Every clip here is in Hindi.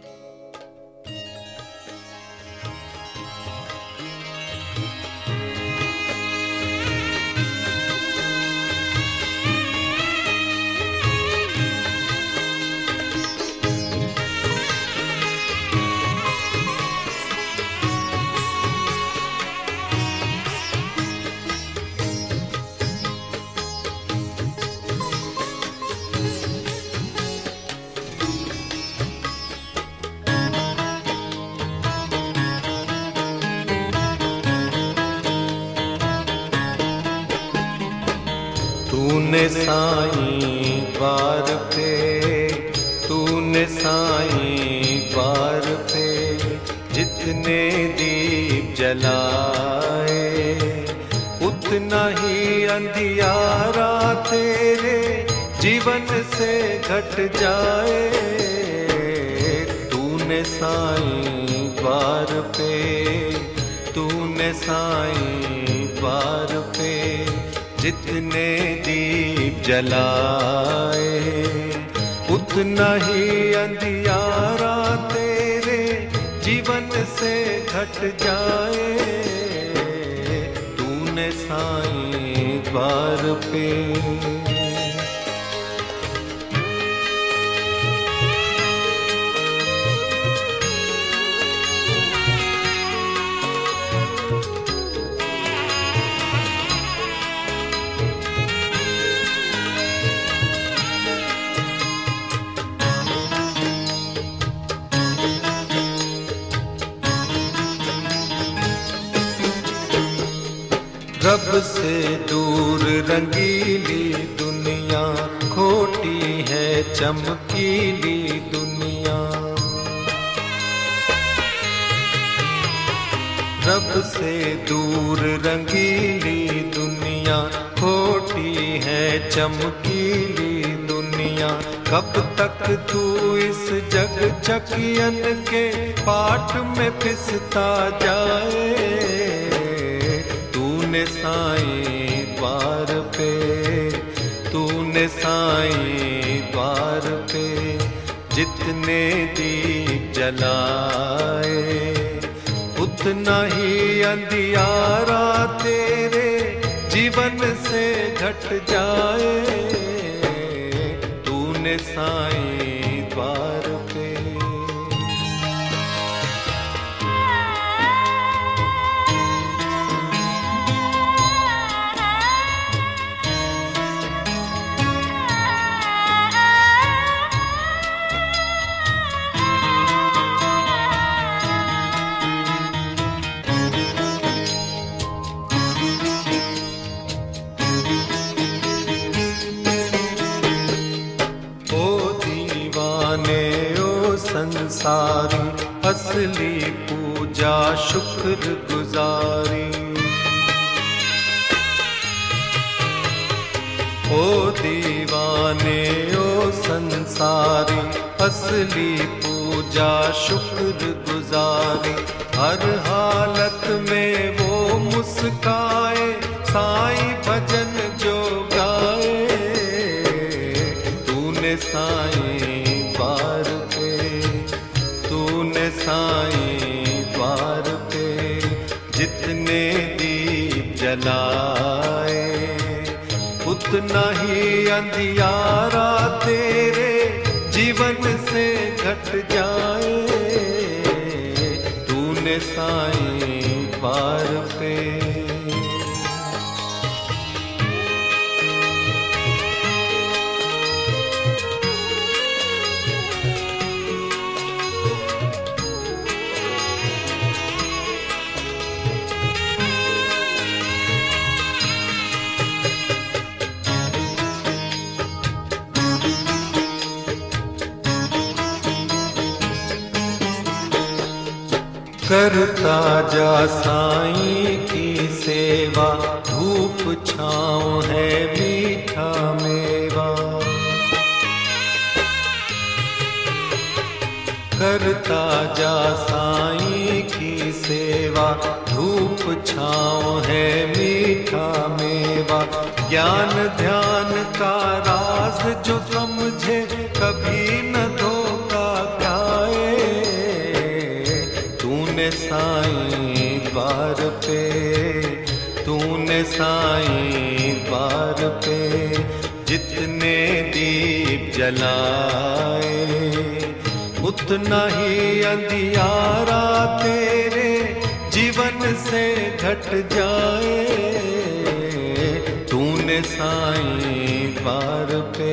तूने साईं द्वार पे, तूने साईं द्वार पे जितने दीप जलाए, उतना ही अंधियारा तेरे जीवन से घट जाए। तूने साईं द्वार पे, तूने साईं द्वार पे जितने दीप जलाए, उतना ही अंधियारा तेरे जीवन से घट जाए। तूने साईं द्वार पे। रब से दूर रंगीली दुनिया, खोटी है चमकीली दुनिया। रब से दूर रंगीली दुनिया, खोटी है चमकीली दुनिया। कब तक तू इस जग चकियन के पाट में फिसता जाए। तूने साईं द्वार पे, तूने साईं द्वार पे जितने दीप जलाए, उतना ही अंधियारा तेरे जीवन से घट जाए। तूने साईं द्वार पे। संसारी असली पूजा शुक्र गुजारी। ओ दीवाने ओ संसारी असली पूजा शुक्र गुजारी। हर हालत में वो मुस्काए साईं भजन जो गाए। तूने साईं द्वार पे, तूने साईं द्वार पे जितने दीप जलाए, उतना ही अंधियारा तेरे जीवन से घट जाए। तूने साईं द्वार पे। करता जा साईं की सेवा, धूप छाँव है मीठा मेवा। करता जा साईं की सेवा, धूप छाँव है मीठा मेवा। ज्ञान ध्यान का राज जो समझे, कभी न धोखा खाए। तूने साईं द्वार पे जितने दीप जलाए, उतना ही अंधियारा तेरे जीवन से घट जाए। तूने साईं द्वार पे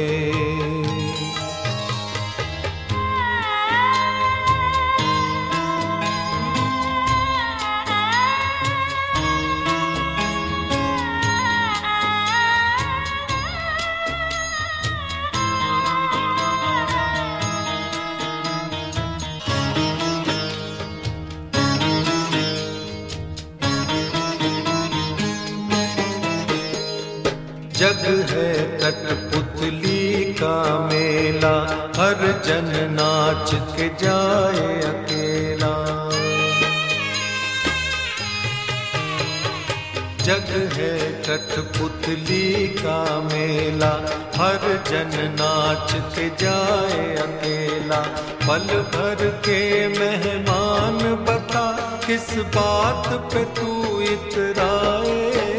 जग है कठपुतली का मेला, हर जन नाच के जाए अकेला। जग है कठपुतली का मेला, हर जन नाच के जाए अकेला। पल भर के मेहमान बता, किस बात पे तू इतराए।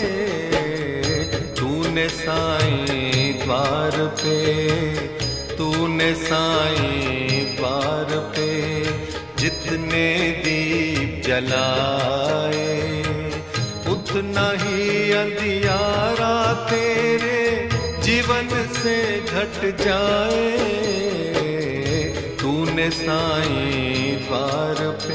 तूने साईं द्वार पे, तूने साईं द्वार पे जितने दीप जलाए, उतना ही अंधियारा तेरे जीवन से घट जाए। तूने साईं द्वार पे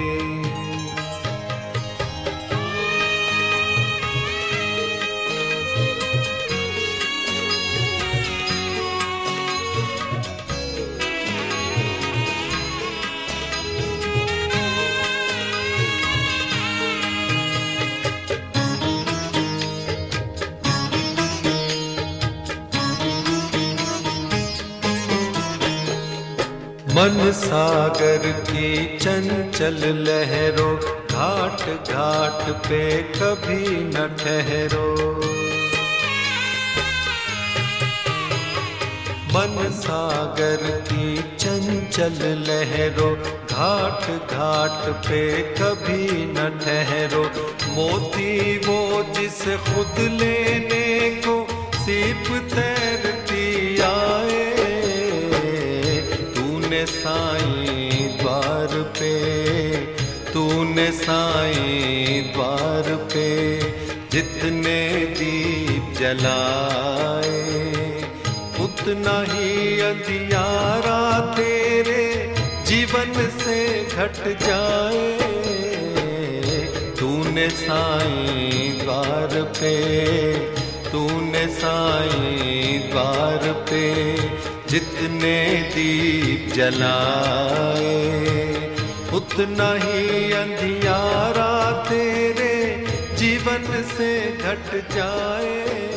मन सागर की चंचल लहरों, घाट घाट पे कभी न ठहरो। मन सागर की चंचल लहरों, घाट घाट पे कभी न ठहरो। मोती वो जिसे खुद लेने को सीप तैरती आए। तूने साईं द्वार पे, तूने साईं द्वार पे जितने दीप जलाए, उतना ही अंधियारा तेरे जीवन से घट जाए। तूने साईं द्वार पे, तूने साईं द्वार पे जितने दीप जलाए, उतना ही अंधियारा तेरे जीवन से घट जाए।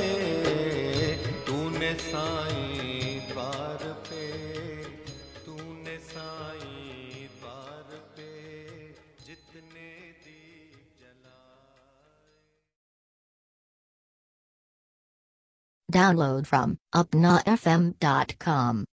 तूने साईं द्वार पे, तूने साईं द्वार पे जितने दीप जलाए। Download from upnafm.com.